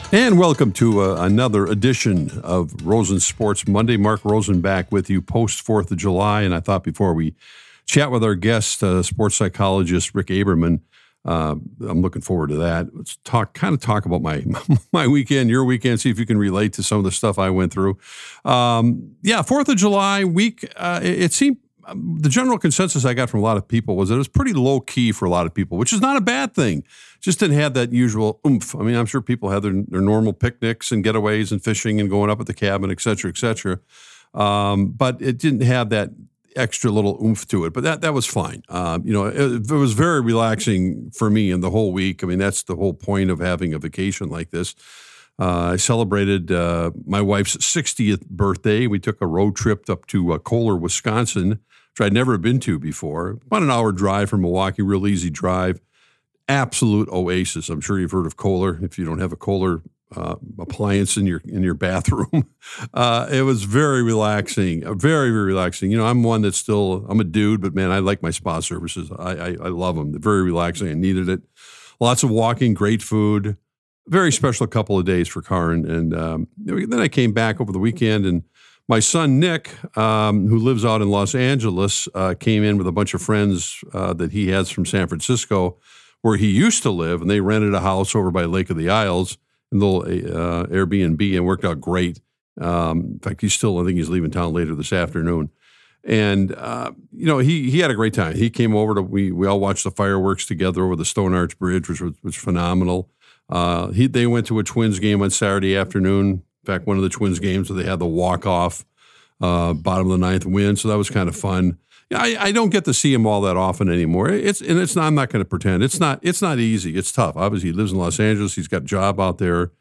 And welcome to another edition of Rosen Sports Monday. Mark Rosen back with you post 4th of July. And I thought before we chat with our guest, sports psychologist Rick Aberman, I'm looking forward to that. Let's talk about my my weekend, your weekend, see if you can relate to some of the stuff I went through. 4th of July week, it seemed the general consensus I got from a lot of people was that it was pretty low key for a lot of people, which is not a bad thing. Just didn't have that usual oomph. I mean, I'm sure people have their normal picnics and getaways and fishing and going up at the cabin, et cetera, et cetera. But it didn't have that extra little oomph to it. But that was fine. It was very relaxing for me in the whole week. I mean, that's the whole point of having a vacation like this. I celebrated my wife's 60th birthday. We took a road trip up to Kohler, Wisconsin, which I'd never been to before. About an hour drive from Milwaukee, real easy drive. Absolute oasis. I'm sure you've heard of Kohler. If you don't have a Kohler appliance in your bathroom, it was very relaxing. Very, very relaxing. You know, I'm one that's I'm a dude, but man, I like my spa services. I love them. They're very relaxing. I needed it. Lots of walking, great food. Very special couple of days for Karin. And then I came back over the weekend, and my son, Nick, who lives out in Los Angeles, came in with a bunch of friends that he has from San Francisco, where he used to live, and they rented a house over by Lake of the Isles, a little Airbnb, and worked out great. In fact, I think he's leaving town later this afternoon. And, he had a great time. He came over we all watched the fireworks together over the Stone Arch Bridge, which was phenomenal. They went to a Twins game on Saturday afternoon. In fact, one of the Twins games where they had the walk-off bottom of the ninth win, so that was kind of fun. I don't get to see him all that often anymore. I'm not going to pretend. It's not easy. It's tough. Obviously, he lives in Los Angeles. He's got a job out there.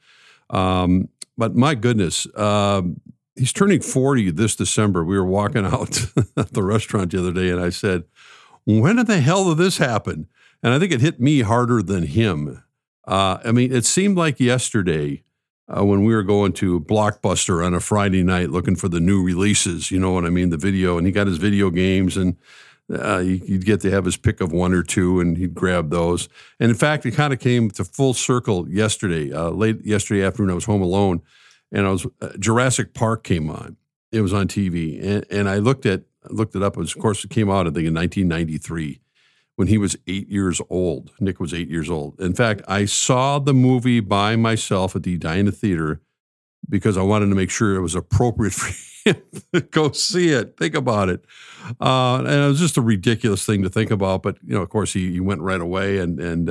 But my goodness, he's turning 40 this December. We were walking out at the restaurant the other day, and I said, when the hell did this happen? And I think it hit me harder than him. It seemed like yesterday when we were going to Blockbuster on a Friday night looking for the new releases, you know what I mean, the video, and he got his video games, and you'd get to have his pick of one or two, and he'd grab those. And in fact, it kind of came to full circle yesterday. Late yesterday afternoon, I was home alone, and Jurassic Park came on. It was on TV, and I looked it up. Of course, it came out, I think, in 1993. When he was 8 years old. Nick was 8 years old. In fact, I saw the movie by myself at the Edina Theater because I wanted to make sure it was appropriate for him to go see it. Think about it. And it was just a ridiculous thing to think about. But, of course, he went right away.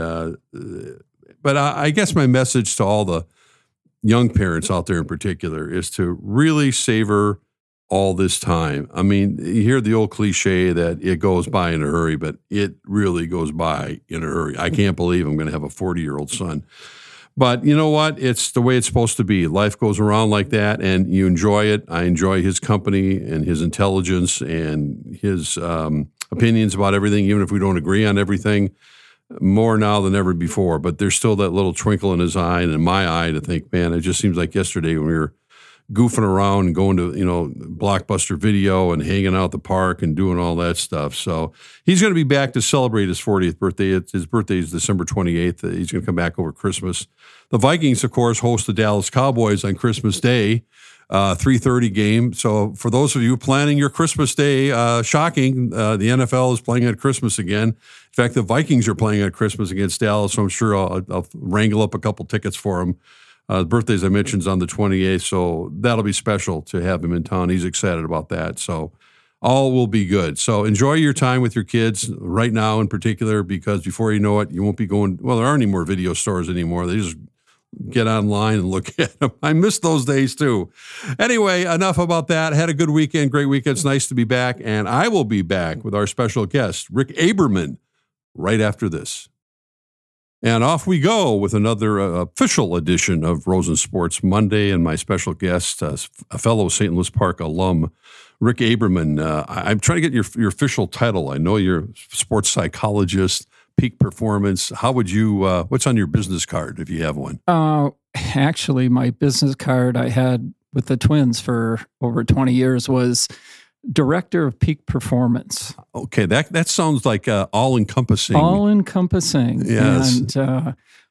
But I guess my message to all the young parents out there in particular is to really savor all this time. I mean, you hear the old cliche that it goes by in a hurry, but it really goes by in a hurry. I can't believe I'm going to have a 40-year-old son. But you know what? It's the way it's supposed to be. Life goes around like that, and you enjoy it. I enjoy his company and his intelligence and his opinions about everything, even if we don't agree on everything, more now than ever before. But there's still that little twinkle in his eye and in my eye to think, man, it just seems like yesterday when we were goofing around and going to, Blockbuster Video and hanging out at the park and doing all that stuff. So he's going to be back to celebrate his 40th birthday. His birthday is December 28th. He's going to come back over Christmas. The Vikings, of course, host the Dallas Cowboys on Christmas Day, 3:30 game. So for those of you planning your Christmas Day, shocking, the NFL is playing at Christmas again. In fact, the Vikings are playing at Christmas against Dallas, so I'm sure I'll wrangle up a couple tickets for him. The birthday, as I mentioned, is on the 28th, so that'll be special to have him in town. He's excited about that, so all will be good. So enjoy your time with your kids right now in particular, because before you know it, you won't be going, well, there aren't any more video stores anymore. They just get online and look at them. I miss those days too. Anyway, enough about that. Had a good weekend, great weekend. It's nice to be back, and I will be back with our special guest, Rick Aberman, right after this. And off we go with another official edition of Rosen Sports Monday, and my special guest, a fellow St. Louis Park alum, Rick Aberman. I'm trying to get your official title. I know you're a sports psychologist, peak performance. How would you, what's on your business card if you have one? Actually, my business card I had with the Twins for over 20 years was Director of Peak Performance. Okay, that sounds like all-encompassing. All-encompassing. Yes. And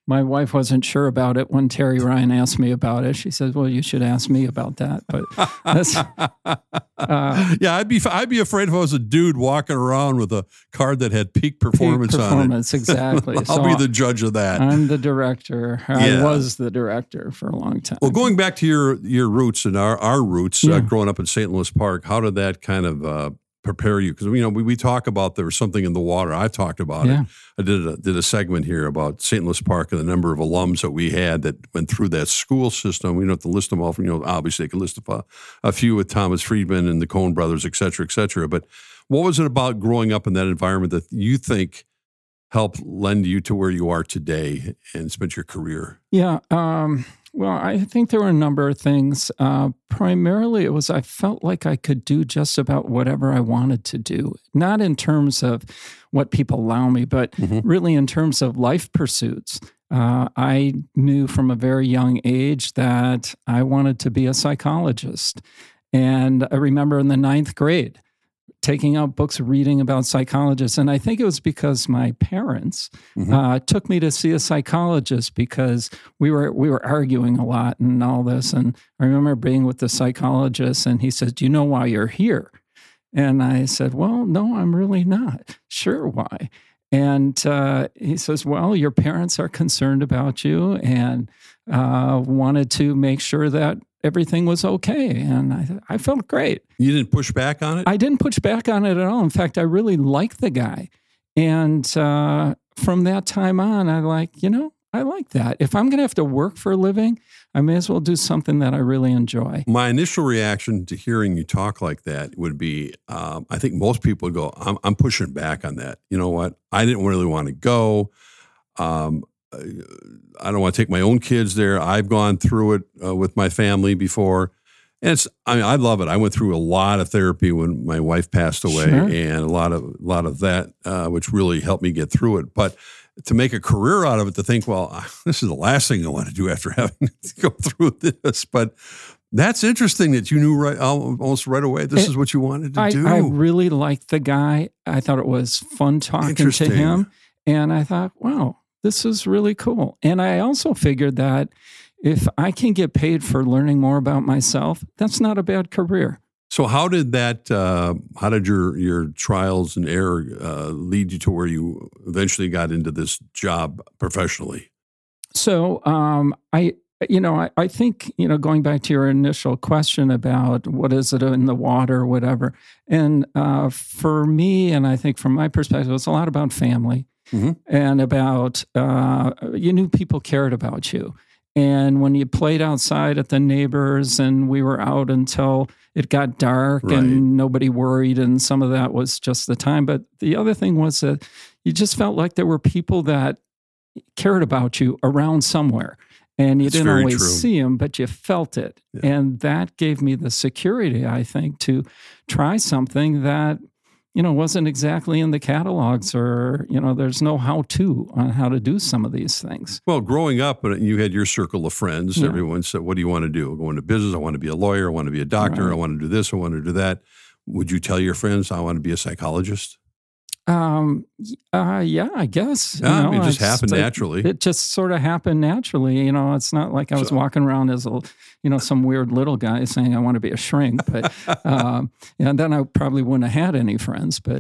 My wife wasn't sure about it when Terry Ryan asked me about it. She said, "Well, you should ask me about that." But that's, yeah, I'd be afraid if I was a dude walking around with a card that had peak performance on it. Exactly. I'll be the judge of that. I'm the director. I was the director for a long time. Well, going back to your roots and our roots, growing up in St. Louis Park, how did that kind of prepare you? Because we talk about there was something in the water. I talked about it. I did a segment here about St. Louis Park and the number of alums that we had that went through that school system. We don't have to list them all. Obviously, I could list a few with Thomas Friedman and the Coen brothers, et cetera, et cetera. But what was it about growing up in that environment that you think helped lend you to where you are today and spent your career? Yeah. Well, I think there were a number of things. Primarily, it was I felt like I could do just about whatever I wanted to do, not in terms of what people allow me, but really in terms of life pursuits. I knew from a very young age that I wanted to be a psychologist. And I remember in the 9th grade, taking out books, reading about psychologists. And I think it was because my parents took me to see a psychologist because we were arguing a lot and all this. And I remember being with the psychologist and he says, "Do you know why you're here?" And I said, "Well, no, I'm really not sure why." And he says, "Well, your parents are concerned about you and wanted to make sure that everything was okay." And I felt great. You didn't push back on it? I didn't push back on it at all. In fact, I really liked the guy. And from that time on, I like that. If I'm going to have to work for a living, I may as well do something that I really enjoy. My initial reaction to hearing you talk like that would be, I think most people would go, I'm pushing back on that. You know what? I didn't really want to go. I don't want to take my own kids there. I've gone through it with my family before. And I love it. I went through a lot of therapy when my wife passed away and a lot of that, which really helped me get through it. But to make a career out of it, to think, well, this is the last thing I want to do after having to go through this. But that's interesting that you knew almost right away this is what you wanted to do. I really liked the guy. I thought it was fun talking to him. And I thought, wow, this is really cool. And I also figured that if I can get paid for learning more about myself, that's not a bad career. So how did your trials and error lead you to where you eventually got into this job professionally? So I think, going back to your initial question about what is it in the water or whatever, and for me, and I think from my perspective, it's a lot about family and about, you knew people cared about you. And when you played outside at the neighbors and we were out until it got dark and nobody worried, and some of that was just the time. But the other thing was that you just felt like there were people that cared about you around somewhere. And you didn't always see them, but you felt it. Yeah. And that gave me the security, I think, to try something that, wasn't exactly in the catalogs or, there's no how-to on how to do some of these things. Well, growing up, you had your circle of friends. Yeah. Everyone said, what do you want to do? Go into business. I want to be a lawyer. I want to be a doctor. Right. I want to do this. I want to do that. Would you tell your friends, I want to be a psychologist? Yeah, I guess. It just happened naturally. It just sort of happened naturally. It's not like I was walking around as some weird little guy saying I want to be a shrink, but, and then I probably wouldn't have had any friends, but,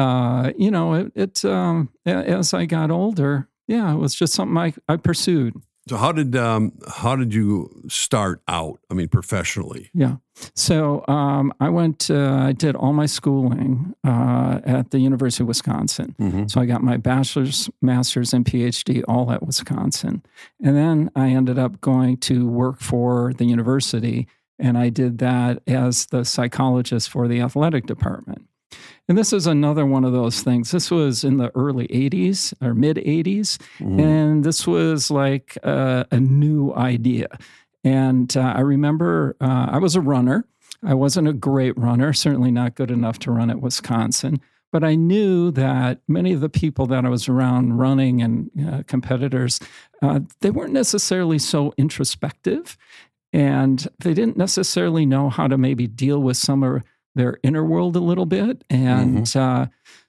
as I got older, it was just something I pursued. So how did you start out? I mean, professionally? Yeah. So I did all my schooling at the University of Wisconsin. Mm-hmm. So I got my bachelor's, master's, and PhD all at Wisconsin. And then I ended up going to work for the university, and I did that as the psychologist for the athletic department. And this is another one of those things. This was in the early 80s or mid 80s. Mm-hmm. And this was like a new idea. And I remember I was a runner. I wasn't a great runner, certainly not good enough to run at Wisconsin. But I knew that many of the people that I was around running and competitors, they weren't necessarily so introspective. And they didn't necessarily know how to maybe deal with some of their inner world a little bit. And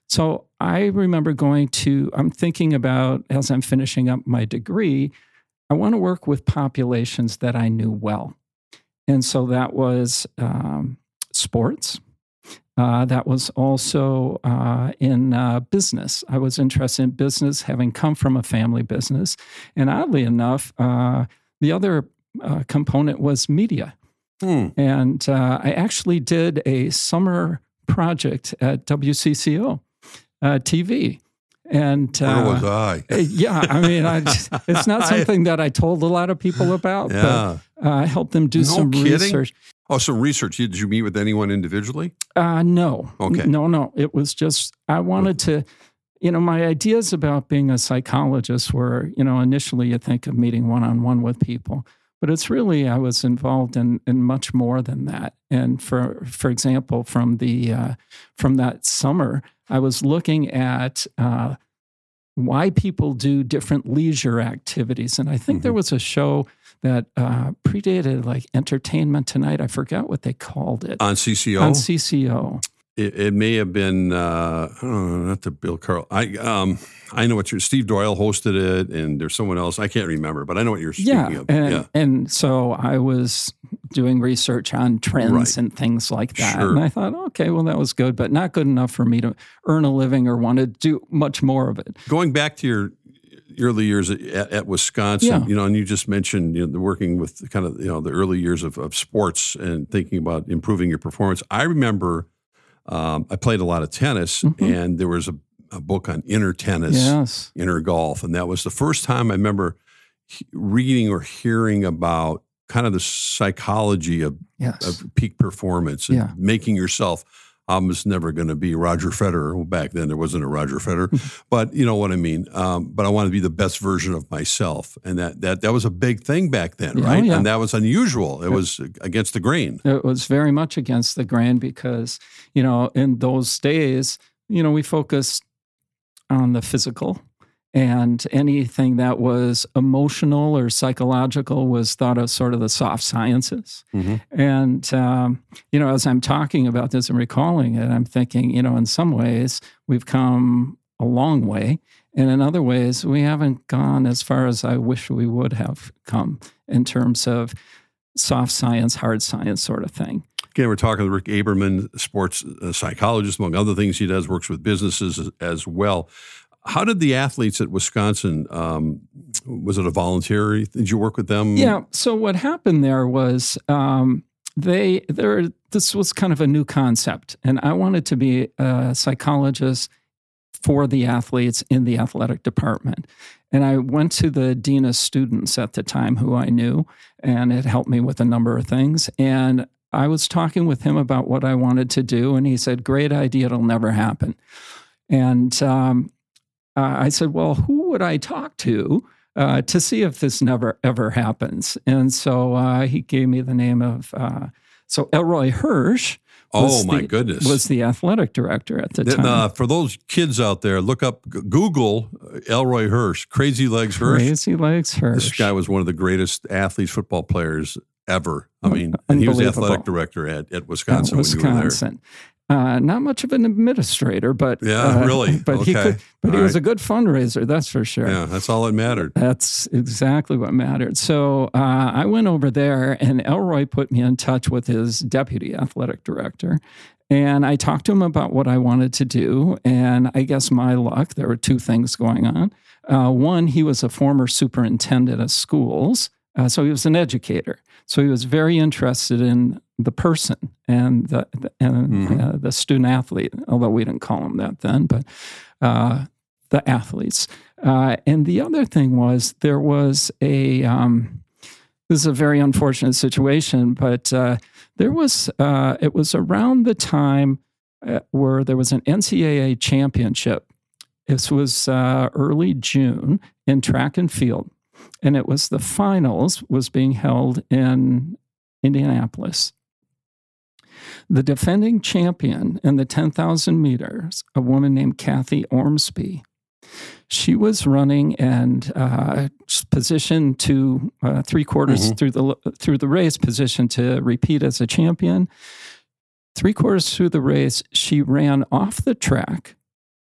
So I remember I'm thinking about, as I'm finishing up my degree, I want to work with populations that I knew well. And so that was sports. That was also in business. I was interested in business, having come from a family business. And oddly enough, the other component was media. And I actually did a summer project at WCCO TV. And where was I? Yeah, I mean, it's not something that I told a lot of people about, but I helped them do some research. Oh, some research. Did you meet with anyone individually? No. Okay. No. It was just, I wanted to, my ideas about being a psychologist were, initially you think of meeting one-on-one with people, but it's really, I was involved in much more than that. And for example, from that summer, I was looking at why people do different leisure activities. And I think there was a show that predated like Entertainment Tonight. I forgot what they called it. On CCO? On CCO. It may have been, I don't know, not the Bill Carl. I know Steve Doyle hosted it, and there's someone else. I can't remember, but I know what you're speaking of. And so I was doing research on trends and things like that. Sure. And I thought, okay, well, that was good, but not good enough for me to earn a living or want to do much more of it. Going back to your early years at Wisconsin, and you just mentioned working with kind of the early years of sports and thinking about improving your performance. I remember I played a lot of tennis, and there was a book on inner tennis, inner golf, and that was the first time I remember reading or hearing about kind of the psychology of peak performance and making yourself. I was never going to be Roger Federer. Well, back then there wasn't a Roger Federer, but you know what I mean. But I wanted to be the best version of myself, and that was a big thing back then, right? Yeah. And that was unusual. It was against the grain. It was very much against the grain because in those days, we focused on the physical. And anything that was emotional or psychological was thought of sort of the soft sciences. And, as I'm talking about this and recalling it, I'm thinking, in some ways we've come a long way. And in other ways, we haven't gone as far as I wish we would have come in terms of soft science, hard science sort of thing. Again, we're talking with Rick Aberman, sports psychologist, among other things he does, works with businesses as well. How did the athletes at Wisconsin, was it a voluntary? Did you work with them? Yeah. So what happened there was this was kind of a new concept. And I wanted to be a psychologist for the athletes in the athletic department. And I went to the dean of students at the time who I knew, and it helped me with a number of things. And I was talking with him about what I wanted to do. And he said, great idea. It'll never happen. And I said, well, who would I talk to see if this never, ever happens? And so he gave me the name of, Elroy Hirsch. My goodness. Was the athletic director at the time. For those kids out there, Google Elroy Hirsch, Crazy Legs Hirsch. Crazy Legs Hirsch. This guy was one of the greatest athletes, football players ever. I mean, and he was the athletic director at Wisconsin when you were there. Not much of an administrator, but really. But okay. He was a good fundraiser, that's for sure. Yeah, that's all that mattered. That's exactly what mattered. So I went over there, and Elroy put me in touch with his deputy athletic director, and I talked to him about what I wanted to do. And I guess my luck, there were two things going on. One, he was a former superintendent of schools, so he was an educator. So he was very interested in the person and the student athlete, although we didn't call him that then, but the athletes. And the other thing was there was this is a very unfortunate situation, but it was around the time where there was an NCAA championship. This was early June in track and field. And it was the finals was being held in Indianapolis. The defending champion in the 10,000 meters, a woman named Kathy Ormsby, she was running and positioned to 3/4 through the race, positioned to repeat as a champion. 3/4 through the race, she ran off the track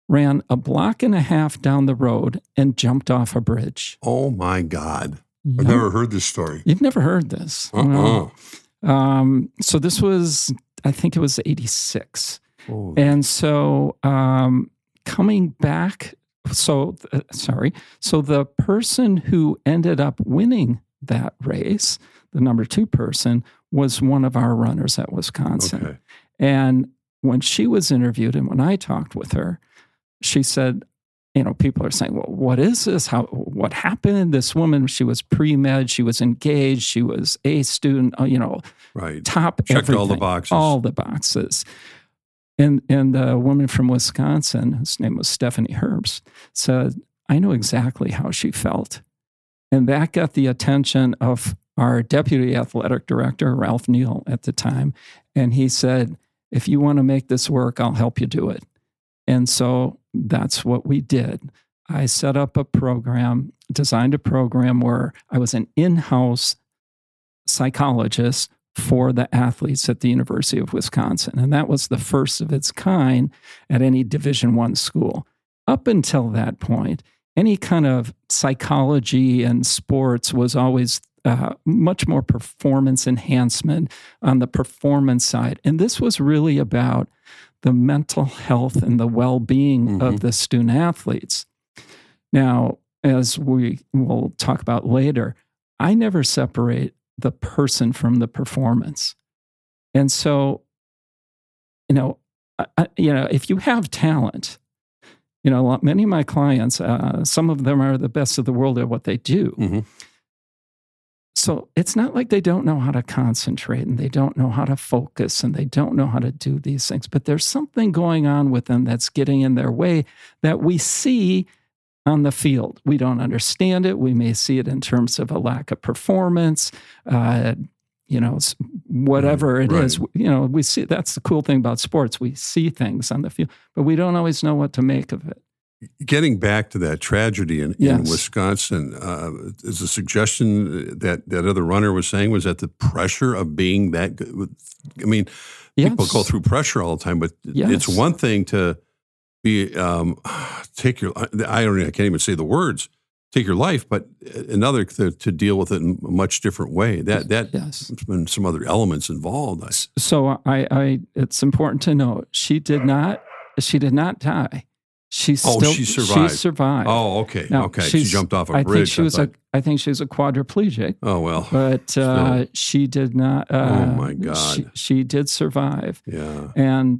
ran a block and a half down the road and jumped off a bridge. Oh, my God. Yep. I've never heard this story. You've never heard this? No. So this was, I think it was 86. Oh. And so coming back, so the person who ended up winning that race, the number 2 person, was one of our runners at Wisconsin. Okay. And when she was interviewed and when I talked with her, she said, people are saying, well, what is this? What happened? This woman, she was pre-med, she was engaged, she was a student, right. Top Checked everything. all the boxes. All the boxes. And the woman from Wisconsin, whose name was Stephanie Herbst, said, I know exactly how she felt. And that got the attention of our deputy athletic director, Ralph Neal, at the time. And he said, if you want to make this work, I'll help you do it. And so that's what we did. I set up a program, designed a program where I was an in-house psychologist for the athletes at the University of Wisconsin. And that was the first of its kind at any Division I school. Up until that point, any kind of psychology and sports was always much more performance enhancement on the performance side. And this was really about the mental health and the well-being of the student athletes. Now, as we will talk about later, I never separate the person from the performance. And so, if you have talent, many of my clients, some of them are the best of the world at what they do. Mm-hmm. So it's not like they don't know how to concentrate and they don't know how to focus and they don't know how to do these things, but there's something going on with them that's getting in their way that we see on the field. We don't understand it. We may see it in terms of a lack of performance, whatever it is. We see, that's the cool thing about sports. We see things on the field, but we don't always know what to make of it. Getting back to that tragedy in Wisconsin, is the suggestion that other runner was saying was that the pressure of being that good? I mean, people go through pressure all the time, but it's one thing to be take your. I can't even say the words. Take your life, but another to deal with it in a much different way. There's been some other elements involved. So I it's important to note she did not die. She survived. She survived. Oh, okay. Now, okay. She jumped off a bridge. I think she was a quadriplegic. Oh, well. But she did not. Oh, my God. She did survive. Yeah. And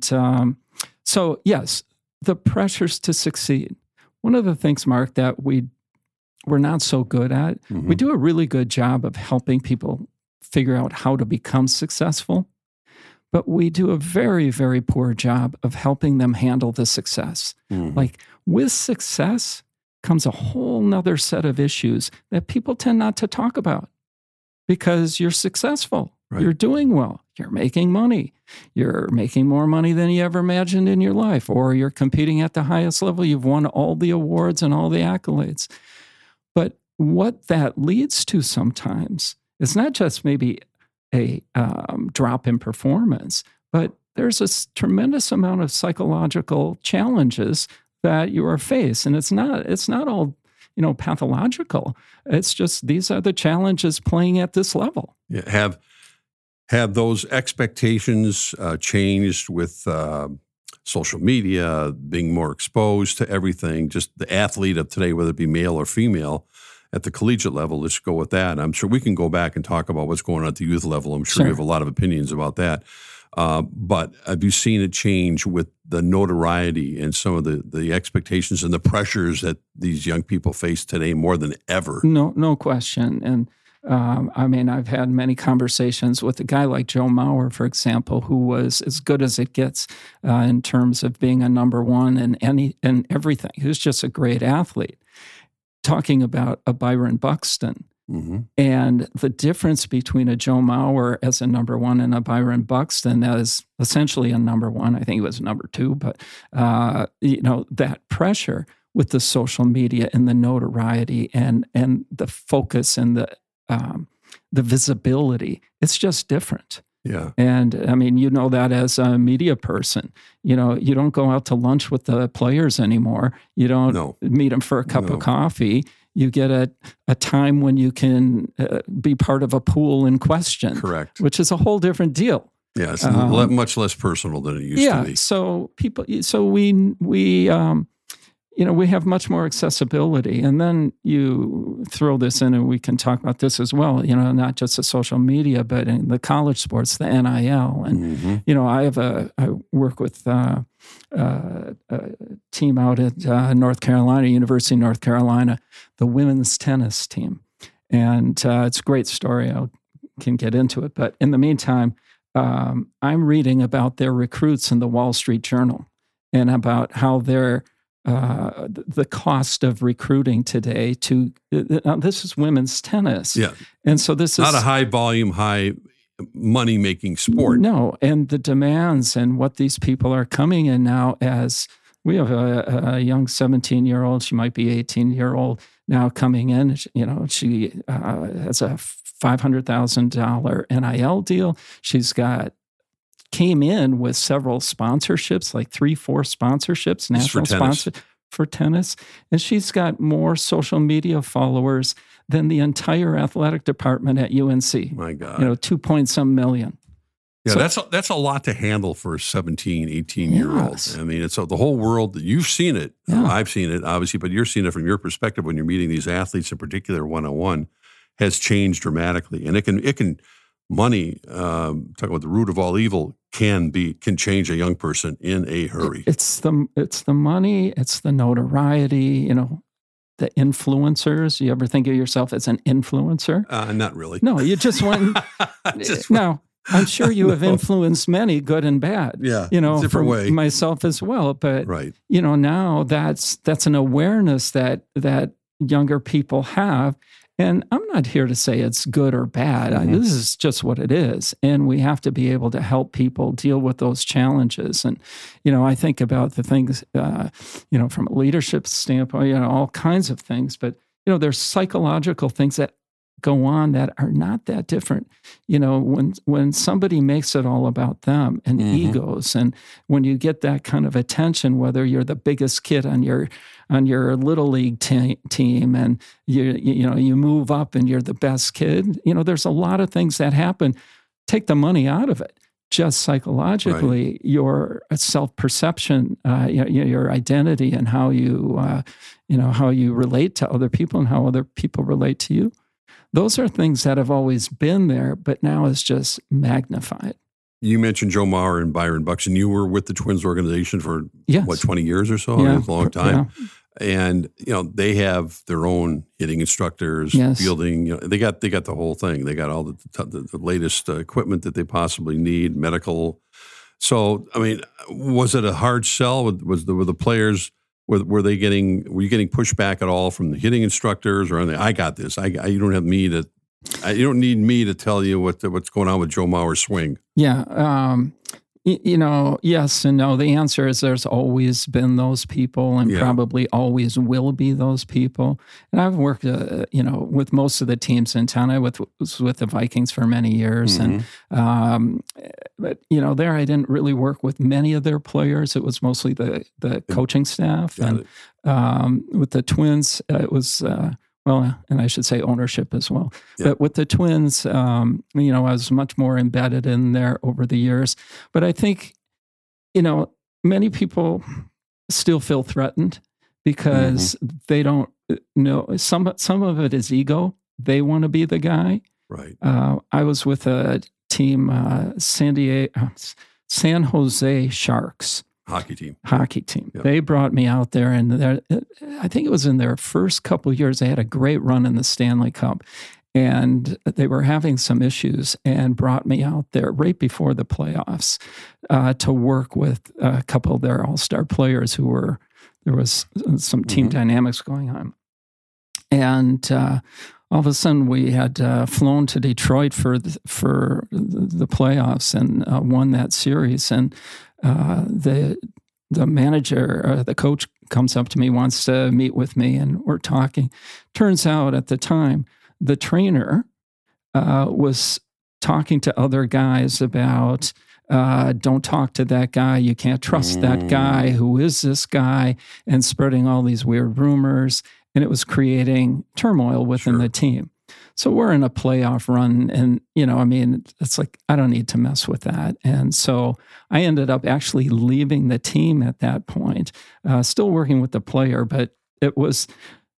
so, yes, the pressures to succeed. One of the things, Mark, that we're not so good at, we do a really good job of helping people figure out how to become successful. But we do a very, very poor job of helping them handle the success. Like with success comes a whole nother set of issues that people tend not to talk about because you're successful. Right. You're doing well. You're making money. You're making more money than you ever imagined in your life, or you're competing at the highest level. You've won all the awards and all the accolades. But what that leads to sometimes is not just maybe a drop in performance, but there's a tremendous amount of psychological challenges that you are faced, and it's not all pathological. It's just these are the challenges playing at this level. Yeah, have those expectations changed with social media, being more exposed to everything? Just the athlete of today, whether it be male or female. At the collegiate level, let's go with that. I'm sure we can go back and talk about what's going on at the youth level. I'm sure you have a lot of opinions about that. But have you seen it change with the notoriety and some of the expectations and the pressures that these young people face today more than ever? No question. And I've had many conversations with a guy like Joe Mauer, for example, who was as good as it gets in terms of being a number one in everything. He was just a great athlete. Talking about a Byron Buxton and the difference between a Joe Mauer as a number one and a Byron Buxton as essentially a number one. I think he was number two, but that pressure with the social media and the notoriety and the focus and the visibility, it's just different. Yeah. And I mean, you know that as a media person, you don't go out to lunch with the players anymore. You don't meet them for a cup of coffee. You get a time when you can be part of a pool in question. Correct. Which is a whole different deal. Yeah, it's much less personal than it used to be. So we have much more accessibility. And then you throw this in, and we can talk about this as well, not just the social media, but in the college sports, the NIL. And, I work with a team out at North Carolina, University of North Carolina, the women's tennis team. And it's a great story. I can get into it. But in the meantime, I'm reading about their recruits in the Wall Street Journal and about how they're the cost of recruiting today this is women's tennis. Yeah. And so this is not a high volume, high money making sport. No. And the demands and what these people are coming in now as we have a young 17-year-old, she might be 18-year-old now coming in. She has a $500,000 NIL deal. Came in with several sponsorships, like 3-4 sponsorships, national sponsors for tennis. And she's got more social media followers than the entire athletic department at UNC. My God. 2 point some million. Yeah, so, that's a lot to handle for a 17, 18-year-old. Yes. I mean, it's the whole world. You've seen it. Yeah. I've seen it, obviously, but you're seeing it from your perspective when you're meeting these athletes in particular one-on-one has changed dramatically. And it can money, talking about the root of all evil, can change a young person in a hurry. It's the money, it's the notoriety, the influencers. You ever think of yourself as an influencer? Not really. No, you just want. No, I'm sure you have influenced many, good and bad. Yeah, different way. Myself as well, but right. Now that's an awareness that younger people have. And I'm not here to say it's good or bad. Mm-hmm. This is just what it is. And we have to be able to help people deal with those challenges. And, I think about the things, from a leadership standpoint, all kinds of things. But, there's psychological things that go on that are not that different. When somebody makes it all about them and egos, and when you get that kind of attention, whether you're the biggest kid on your little league team, and you move up and you're the best kid, there's a lot of things that happen. Take the money out of it. Just psychologically, right. Your self-perception, your identity, and how you relate to other people and how other people relate to you. Those are things that have always been there, but now is just magnified. You mentioned Joe Mauer and Byron Buxton. You were with the Twins organization for, 20 years or so? Yeah. It's a long time. Yeah. And, they have their own hitting instructors, fielding. They got the whole thing. They got all the latest equipment that they possibly need, medical. So, I mean, was it a hard sell? Were the players... Were you getting pushback at all from the hitting instructors, or I got this? You don't need me to tell you what's going on with Joe Mauer's swing. Yeah, yes and no. The answer is there's always been those people, and probably always will be those people. And I've worked, with most of the teams in town. I was with the Vikings for many years, and but there I didn't really work with many of their players. It was mostly the coaching staff, and with the Twins, it was. And I should say ownership as well. Yeah. But with the Twins, I was much more embedded in there over the years. But I think, many people still feel threatened because they don't know. Some of it is ego. They want to be the guy. Right. I was with a team, San Jose Sharks. Hockey team. Yep. They brought me out there, and I think it was in their first couple of years. They had a great run in the Stanley Cup, and they were having some issues, and brought me out there right before the playoffs to work with a couple of their all-star players there was some team dynamics going on. And all of a sudden, we had flown to Detroit for the playoffs and won that series. And the manager, the coach, comes up to me, wants to meet with me, and we're talking. Turns out, at the time, the trainer was talking to other guys about, don't talk to that guy. You can't trust that guy. Who is this guy? And spreading all these weird rumors. And it was creating turmoil within the team. So we're in a playoff run. And, it's like, I don't need to mess with that. And so I ended up actually leaving the team at that point, still working with the player. But it was,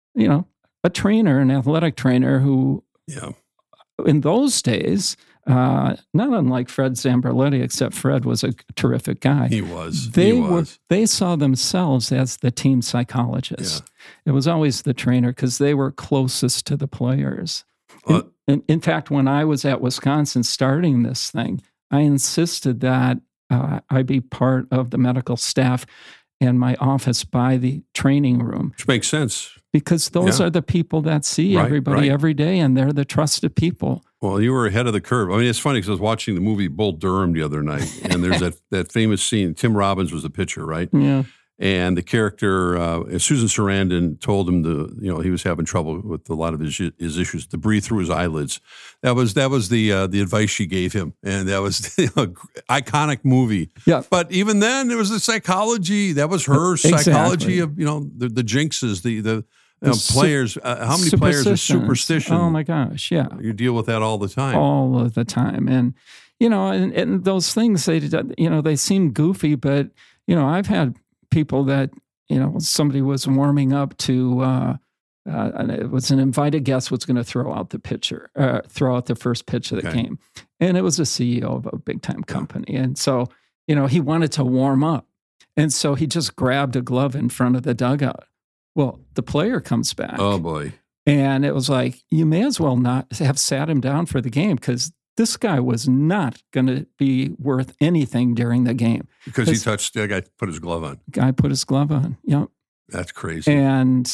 a trainer, an athletic trainer who, in those days, not unlike Fred Zamberletti, except Fred was a terrific guy. He was. They saw themselves as the team psychologists. Yeah. It was always the trainer because they were closest to the players. In fact, when I was at Wisconsin starting this thing, I insisted that I be part of the medical staff and my office by the training room. Which makes sense. Because those are the people that see everybody every day, and they're the trusted people. Well, you were ahead of the curve. I mean, it's funny because I was watching the movie Bull Durham the other night, and there's that famous scene. Tim Robbins was the pitcher, right? Yeah. And the character, Susan Sarandon, told him he was having trouble with a lot of his issues to breathe through his eyelids. That was the advice she gave him, and that was iconic movie. Yeah. But even then, it was the psychology. That was her psychology of the jinxes, the players. How many players are superstition? Oh my gosh, yeah. You deal with that all the time. All of the time, and and those things they seem goofy, but I've had people that, somebody was warming up to, and it was an invited guest was going to throw out the first pitch of the game. And it was a CEO of a big time company. And so, he wanted to warm up. And so he just grabbed a glove in front of the dugout. Well, the player comes back. Oh boy. And it was like, you may as well not have sat him down for the game because this guy was not going to be worth anything during the game. Because the guy put his glove on. Guy put his glove on, yep. That's crazy. And,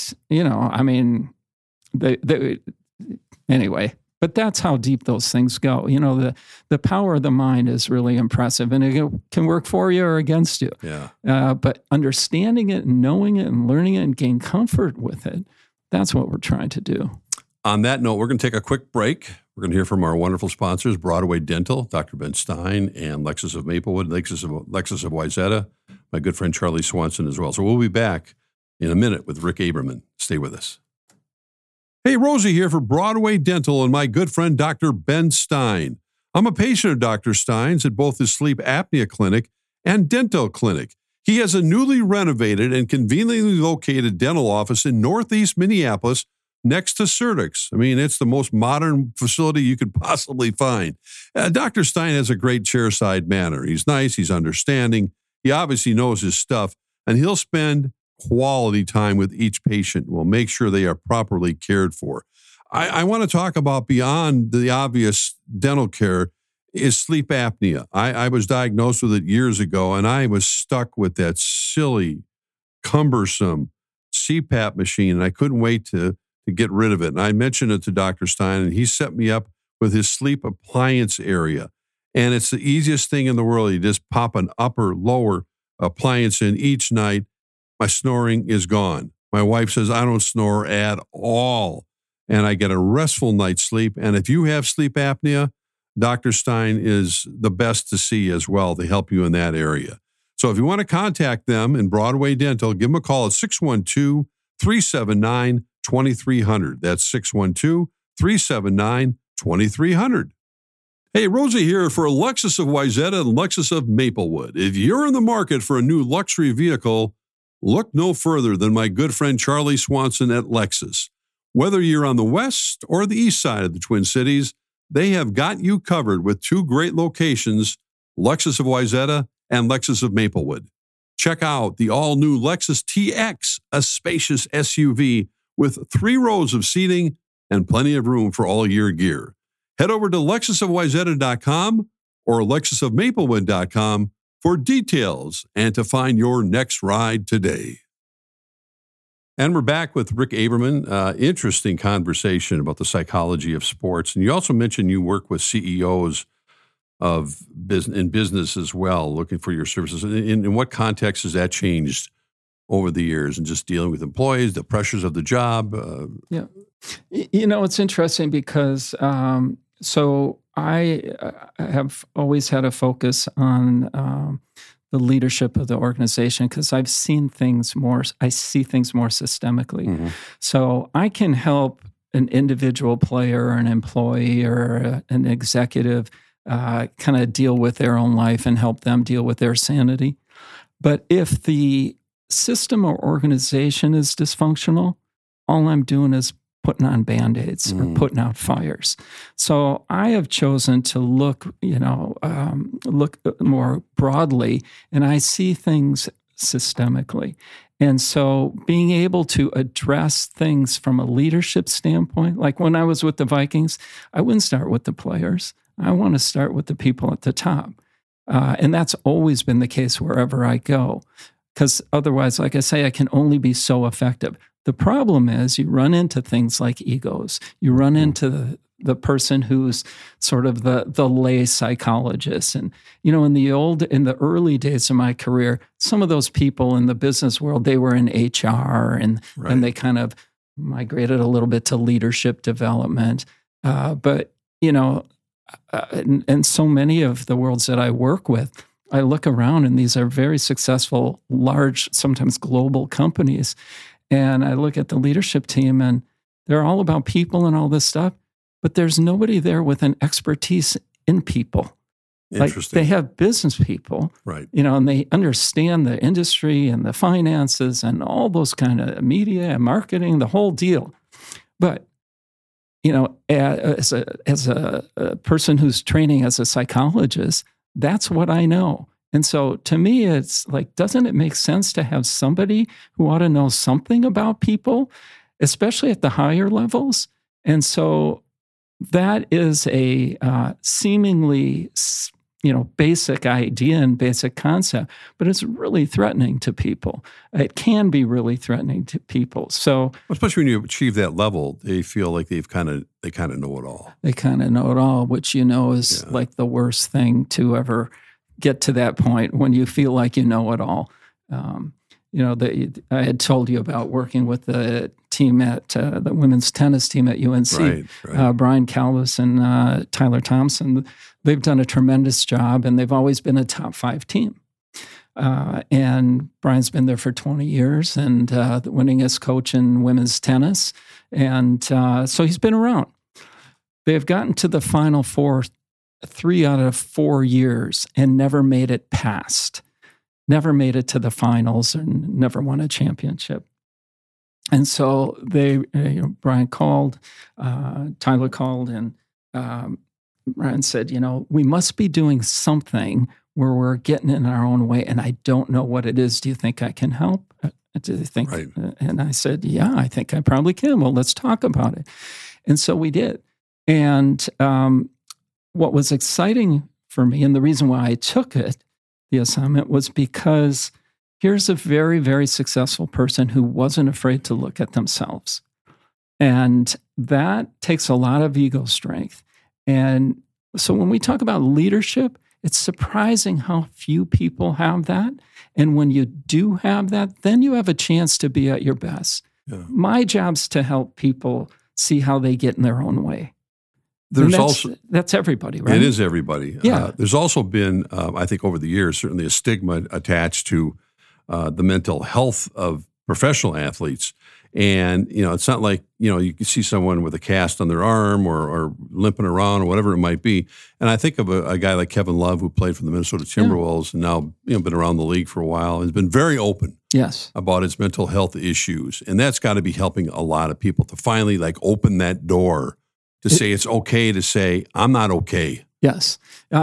anyway, but that's how deep those things go. The power of the mind is really impressive, and it can work for you or against you. Yeah. But understanding it and knowing it and learning it and gain comfort with it, that's what we're trying to do. On that note, we're going to take a quick break. We're going to hear from our wonderful sponsors, Broadway Dental, Dr. Ben Stein, and Lexus of Maplewood, Lexus of Wayzata, my good friend Charlie Swanson as well. So we'll be back in a minute with Rick Aberman. Stay with us. Hey, Rosie here for Broadway Dental and my good friend Dr. Ben Stein. I'm a patient of Dr. Stein's at both his sleep apnea clinic and dental clinic. He has a newly renovated and conveniently located dental office in Northeast Minneapolis next to Certix. I mean, it's the most modern facility you could possibly find. Dr. Stein has a great chairside manner. He's nice. He's understanding. He obviously knows his stuff, and he'll spend quality time with each patient. We'll make sure they are properly cared for. I want to talk about beyond the obvious dental care is sleep apnea. I was diagnosed with it years ago, and I was stuck with that silly, cumbersome CPAP machine, and I couldn't wait to get rid of it. And I mentioned it to Dr. Stein, and he set me up with his sleep appliance area. And it's the easiest thing in the world. You just pop an upper, lower appliance in each night. My snoring is gone. My wife says I don't snore at all, and I get a restful night's sleep. And if you have sleep apnea, Dr. Stein is the best to see as well to help you in that area. So if you want to contact them in Broadway Dental, give them a call at 612-379-2300. That's 612-379-2300. Hey, Rosie here for Lexus of Wayzata and Lexus of Maplewood. If you're in the market for a new luxury vehicle, look no further than my good friend Charlie Swanson at Lexus. Whether you're on the west or the east side of the Twin Cities, they have got you covered with two great locations, Lexus of Wayzata and Lexus of Maplewood. Check out the all-new Lexus TX, a spacious SUV with 3 rows of seating and plenty of room for all your gear. Head over to LexusofWayzata.com or LexusofMaplewood.com for details and to find your next ride today. And we're back with Rick Aberman. Interesting conversation about the psychology of sports. And you also mentioned you work with CEOs of business as well, looking for your services. In what context has that changed over the years and just dealing with employees, the pressures of the job? Yeah. It's interesting because so have always had a focus on the leadership of the organization because I see things more systemically. Mm-hmm. So I can help an individual player or an employee or an executive kind of deal with their own life and help them deal with their sanity. But if the system or organization is dysfunctional, all I'm doing is putting on Band-Aids or putting out fires. So I have chosen to look more broadly, and I see things systemically. And so being able to address things from a leadership standpoint, like when I was with the Vikings, I wouldn't start with the players. I want to start with the people at the top. And that's always been the case wherever I go. Because otherwise, like I say, I can only be so effective. The problem is you run into things like egos. You run into the person who's sort of the lay psychologist. And, in the early days of my career, some of those people in the business world, they were in HR and they kind of migrated a little bit to leadership development. But so many of the worlds that I work with, I look around and these are very successful, large, sometimes global companies. And I look at the leadership team and they're all about people and all this stuff, but there's nobody there with an expertise in people. Interesting. Like they have business people, right? And they understand the industry and the finances and all those kind of media and marketing, the whole deal. But as a person who's training as a psychologist, that's what I know. And so to me, it's like, doesn't it make sense to have somebody who ought to know something about people, especially at the higher levels? And so that is a seemingly, basic idea and basic concept, but it's really threatening to people. It can be really threatening to people. So, especially when you achieve that level, they feel like they kind of know it all. They kind of know it all, which is like the worst thing to ever get to that point when you feel like you know it all. I had told you about working with the team at the women's tennis team at UNC, right. Brian Calvis and Tyler Thompson. They've done a tremendous job, and they've always been a top 5 team. And Brian's been there for 20 years and the winningest coach in women's tennis. And so he's been around. They've gotten to the Final Four 3 out of 4 years and never made it past. Never made it to the finals and never won a championship. And so Brian called, Tyler called, and Brian said, we must be doing something where we're getting in our own way, and I don't know what it is. Do you think I can help? Do you think? Right. And I said, yeah, I think I probably can. Well, let's talk about it. And so we did. And what was exciting for me, and the reason why I took the assignment, was because here's a very, very successful person who wasn't afraid to look at themselves. And that takes a lot of ego strength. And so when we talk about leadership, it's surprising how few people have that. And when you do have that, then you have a chance to be at your best. Yeah. My job's to help people see how they get in their own way. That's everybody, right? It is everybody. Yeah. There's also been, I think over the years, certainly a stigma attached to the mental health of professional athletes. And, it's not like, you can see someone with a cast on their arm or limping around or whatever it might be. And I think of a guy like Kevin Love, who played for the Minnesota Timberwolves and now, been around the league for a while, has been very open about his mental health issues. And that's got to be helping a lot of people to finally open that door to say it's okay to say, I'm not okay. Yes.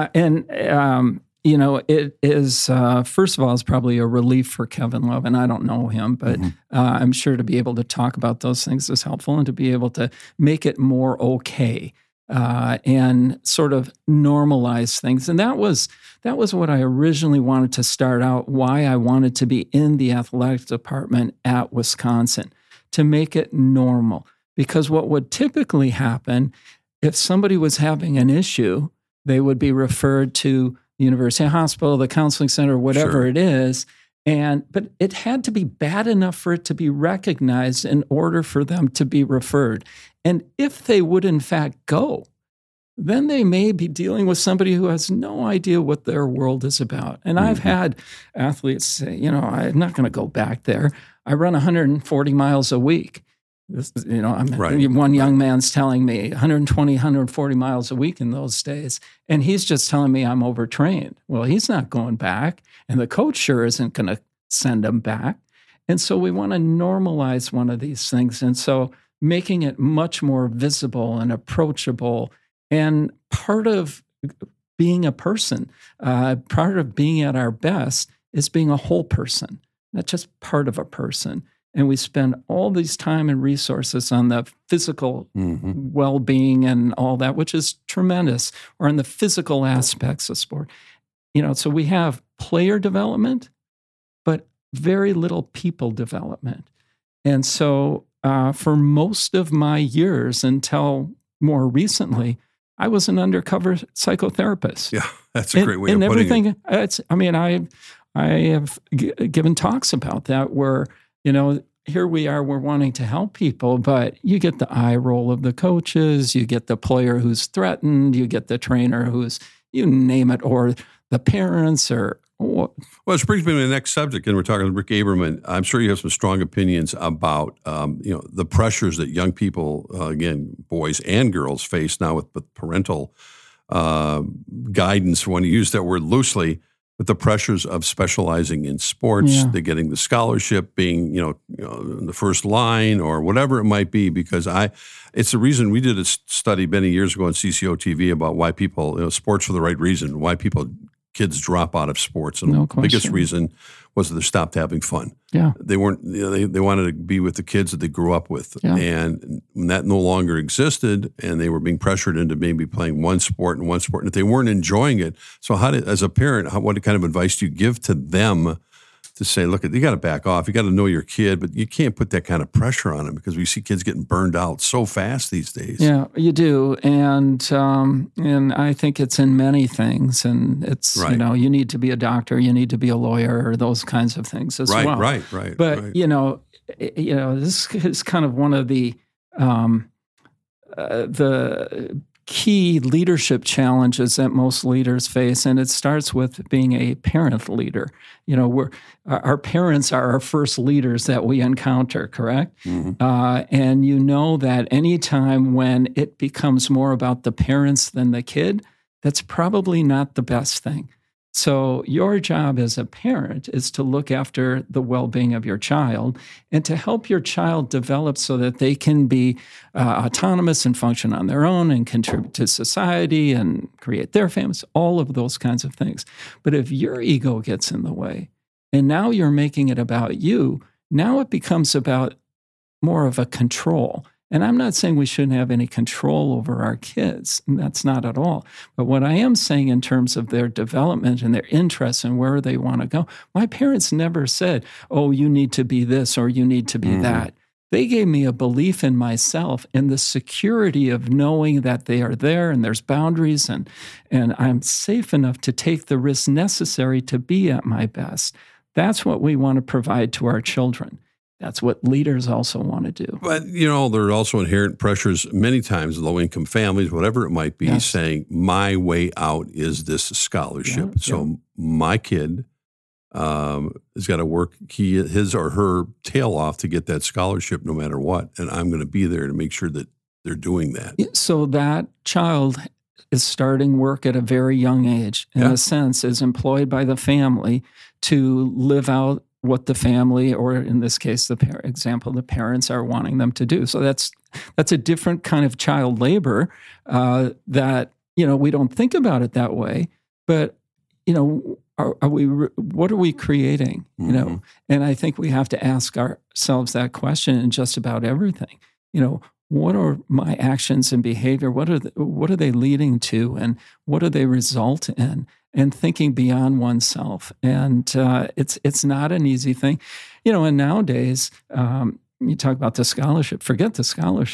It is, first of all, it's probably a relief for Kevin Love, and I don't know him, but I'm sure to be able to talk about those things is helpful, and to be able to make it more okay and sort of normalize things. And that was what I originally wanted to start out, why I wanted to be in the athletic department at Wisconsin, to make it normal. Because what would typically happen, if somebody was having an issue, they would be referred to the University Hospital, the counseling center, whatever it is. But it had to be bad enough for it to be recognized in order for them to be referred. And if they would in fact go, then they may be dealing with somebody who has no idea what their world is about. And I've had athletes say, I'm not going to go back there. I run 140 miles a week. One young man's telling me 120, 140 miles a week in those days. And he's just telling me I'm overtrained. Well, he's not going back. And the coach sure isn't going to send him back. And so we want to normalize one of these things. And so making it much more visible and approachable. And part of being a person, part of being at our best is being a whole person, not just part of a person. And we spend all this time and resources on the physical well-being and all that, which is tremendous, or on the physical aspects of sport. So we have player development, but very little people development. And so for most of my years until more recently, I was an undercover psychotherapist. Yeah, that's a great way of putting it. I have given talks about that where, here we are, we're wanting to help people, but you get the eye roll of the coaches, you get the player who's threatened, you get the trainer who's, you name it, or the parents or... Well, it brings me to the next subject, and we're talking to Rick Aberman. I'm sure you have some strong opinions about, the pressures that young people, again, boys and girls, face now with parental guidance. When you use that word loosely, with the pressures of specializing in sports, the getting the scholarship, being in the first line or whatever it might be. Because it's the reason we did a study many years ago on CCO TV about why people sports for the right reason, why kids drop out of sports, and the biggest reason was that they stopped having fun. Yeah, they weren't. They wanted to be with the kids that they grew up with, and when that no longer existed, and they were being pressured into maybe playing one sport, and if they weren't enjoying it. So, as a parent, what kind of advice do you give to them to say, look, you got to back off. You got to know your kid, but you can't put that kind of pressure on them because we see kids getting burned out so fast these days. Yeah, you do. And I think it's in many things. And it's, you need to be a doctor, you need to be a lawyer, or those kinds of things as well. Right. But, this is kind of one of the key leadership challenges that most leaders face, and it starts with being a parent leader. Our parents are our first leaders that we encounter, correct? Mm-hmm. And that any time when it becomes more about the parents than the kid, that's probably not the best thing. So your job as a parent is to look after the well-being of your child and to help your child develop so that they can be autonomous and function on their own and contribute to society and create their families, all of those kinds of things. But if your ego gets in the way and now you're making it about you, now it becomes about more of a control. And I'm not saying we shouldn't have any control over our kids. And that's not at all. But what I am saying in terms of their development and their interests and where they want to go, my parents never said, oh, you need to be this or you need to be that. They gave me a belief in myself and the security of knowing that they are there and there's boundaries and I'm safe enough to take the risks necessary to be at my best. That's what we want to provide to our children. That's what leaders also want to do. But, there are also inherent pressures many times, low-income families, whatever it might be, saying, my way out is this scholarship. My kid has got to work his or her tail off to get that scholarship no matter what, and I'm going to be there to make sure that they're doing that. So that child is starting work at a very young age, in a sense, is employed by the family to live out what the family, or in this case, the parents are wanting them to do. So that's a different kind of child labor that, we don't think about it that way, but, what are we creating, And I think we have to ask ourselves that question in just about everything. What are my actions and behavior? What are they leading to, and what do they result in? And thinking beyond oneself. And it's not an easy thing. And nowadays, you talk about the scholarship, forget the scholarship.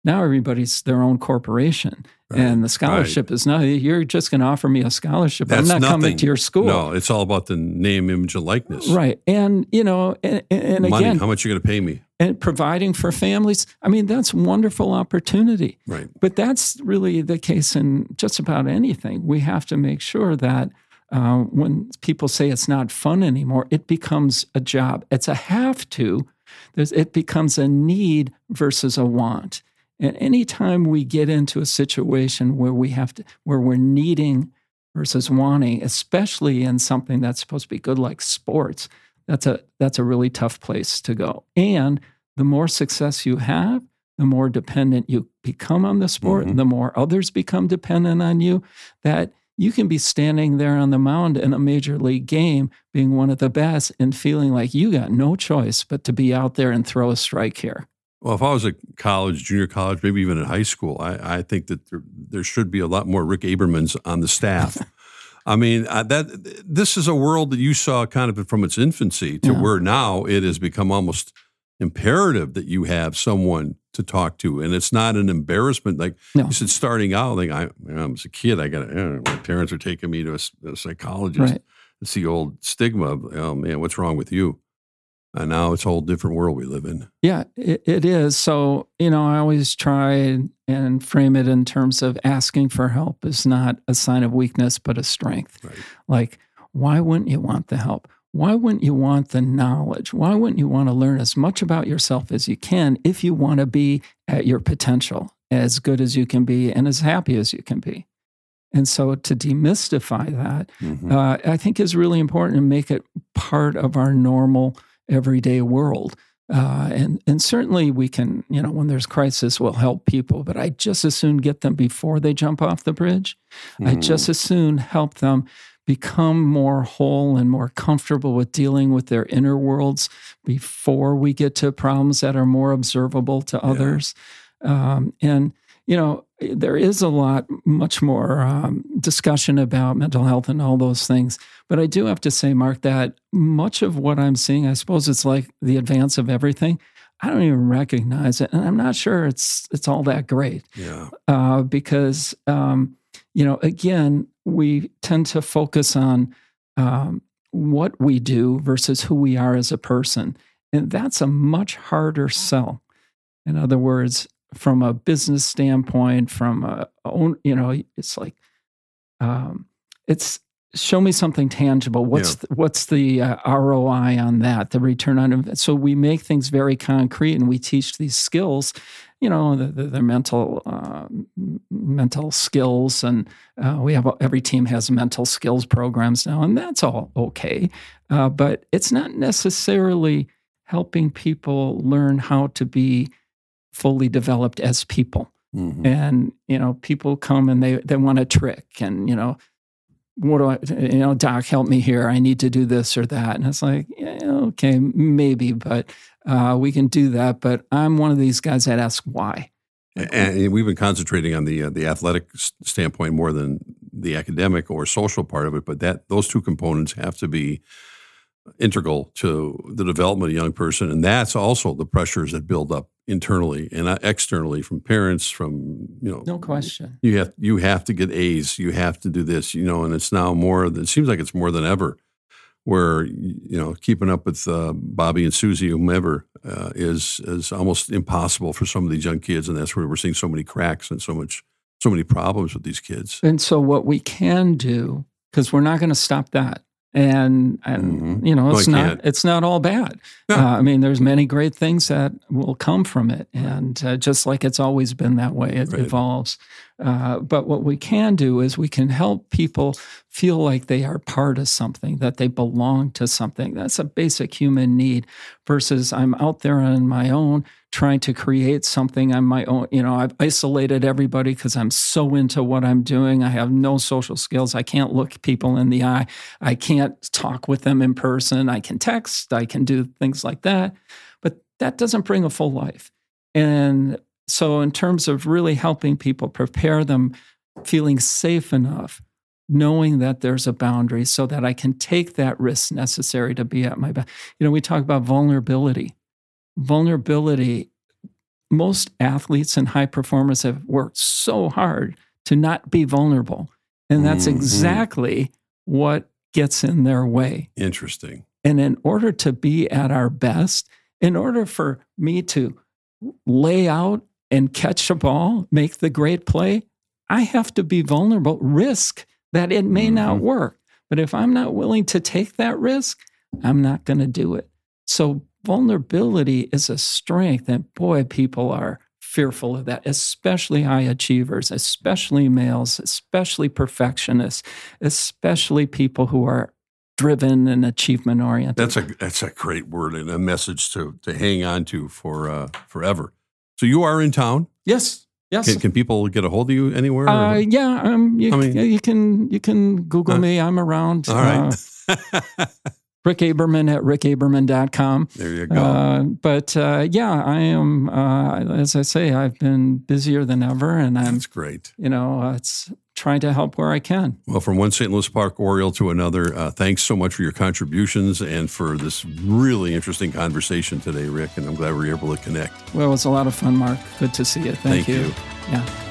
Now everybody's their own corporation. And the scholarship is not, you're just going to offer me a scholarship. That's I'm not coming to your school. No, it's all about the name, image, and likeness. Right. And, and money, again, how much are you going to pay me? And providing for families. I mean, that's wonderful opportunity. Right. But that's really the case in just about anything. We have to make sure that when people say it's not fun anymore, it becomes a job. It's a have to. It becomes a need versus a want. And anytime we get into a situation where we're needing versus wanting, especially in something that's supposed to be good like sports, that's a really tough place to go. And the more success you have, the more dependent you become on the sport, and the more others become dependent on you, that you can be standing there on the mound in a major league game, being one of the best, and feeling like you got no choice but to be out there and throw a strike here. Well, if I was at college, junior college, maybe even in high school, I think that there should be a lot more Rick Abermans on the staff. I mean, this is a world that you saw kind of from its infancy to where now it has become almost imperative that you have someone to talk to, and it's not an embarrassment. Like you said, starting out, like I was a kid, my parents are taking me to a psychologist. Right. It's the old stigma of, oh man, what's wrong with you? And now it's a whole different world we live in. Yeah, it is. So, I always try and frame it in terms of asking for help is not a sign of weakness, but a strength. Right. Like, why wouldn't you want the help? Why wouldn't you want the knowledge? Why wouldn't you want to learn as much about yourself as you can if you want to be at your potential, as good as you can be and as happy as you can be? And so to demystify that, I think is really important and make it part of our normal everyday world. And certainly we can, when there's crisis, we'll help people, but I just as soon get them before they jump off the bridge. I just as soon help them become more whole and more comfortable with dealing with their inner worlds before we get to problems that are more observable to others. And, there is much more discussion about mental health and all those things. But I do have to say, Mark, that much of what I'm seeing, I suppose it's like the advance of everything. I don't even recognize it. And I'm not sure it's all that great. Yeah. Because, again, we tend to focus on what we do versus who we are as a person. And that's a much harder sell. In other words, from a business standpoint, from it's like, it's show me something tangible. What's the ROI on that? The return on investment. So we make things very concrete, and we teach these skills. Their mental skills, and every team has mental skills programs now, and that's all okay. But it's not necessarily helping people learn how to be fully developed as people. And, people come and they want a trick, and, what do I, doc, help me here. I need to do this or that. And it's like, okay, maybe, but we can do that. But I'm one of these guys that ask why. And we've been concentrating on the athletic standpoint more than the academic or social part of it. But those two components have to be integral to the development of a young person. And that's also the pressures that build up internally and externally from parents, from, no question. You have to get A's, you have to do this, and it's now it seems like it's more than ever where, keeping up with Bobby and Susie, whomever, is almost impossible for some of these young kids. And that's where we're seeing so many cracks and so many problems with these kids. And so what we can do, because we're not going to stop that. And it's not all bad. Yeah. There's many great things that will come from it. And just like it's always been that way, it evolves. But what we can do is we can help people feel like they are part of something, that they belong to something. That's a basic human need versus I'm out there on my own trying to create something on my own. I've isolated everybody because I'm so into what I'm doing. I have no social skills. I can't look people in the eye. I can't talk with them in person. I can text. I can do things like that. But that doesn't bring a full life. And so in terms of really helping people, prepare them, feeling safe enough, knowing that there's a boundary so that I can take that risk necessary to be at my best. We talk about vulnerability. Vulnerability most athletes and high performers have worked so hard to not be vulnerable. And that's exactly what gets in their way. Interesting. And in order to be at our best, in order for me to lay out and catch a ball, make the great play, I have to be vulnerable, risk that it may not work. But if I'm not willing to take that risk, I'm not going to do it. So vulnerability is a strength, and boy, people are fearful of that, especially high achievers, especially males, especially perfectionists, especially people who are driven and achievement oriented. That's a great word and a message to hang on to for forever. So you are in town? Yes. Yes. Can people get a hold of you anywhere? Yeah. You can Google me. I'm around. All right. Rick Aberman at rickaberman.com. There you go. But I am, as I say, I've been busier than ever, and That's great. It's trying to help where I can. Well, from one St. Louis Park Oriole to another, thanks so much for your contributions and for this really interesting conversation today, Rick, and I'm glad we were able to connect. Well, it was a lot of fun, Mark. Good to see you. Thank you. You. Yeah.